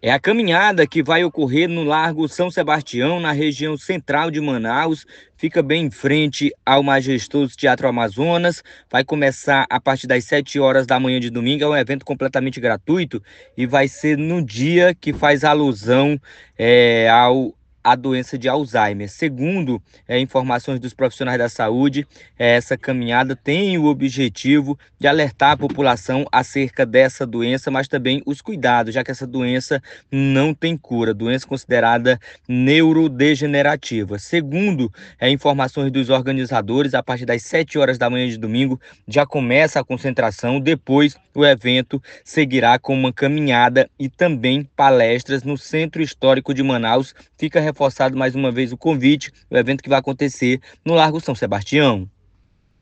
É a caminhada que vai ocorrer no Largo São Sebastião, na região central de Manaus. Fica bem em frente ao majestoso Teatro Amazonas. Vai começar a partir das 7 horas da manhã de domingo. É um evento completamente gratuito e vai ser no dia que faz alusão ao a doença de Alzheimer. Segundo informações dos profissionais da saúde, essa caminhada tem o objetivo de alertar a população acerca dessa doença, mas também os cuidados, já que essa doença não tem cura, doença considerada neurodegenerativa. Segundo informações dos organizadores, a partir das 7 horas da manhã de domingo já começa a concentração, depois o evento seguirá com uma caminhada e também palestras no Centro Histórico de Manaus. Fica reforçado mais uma vez o convite, o evento que vai acontecer no Largo São Sebastião.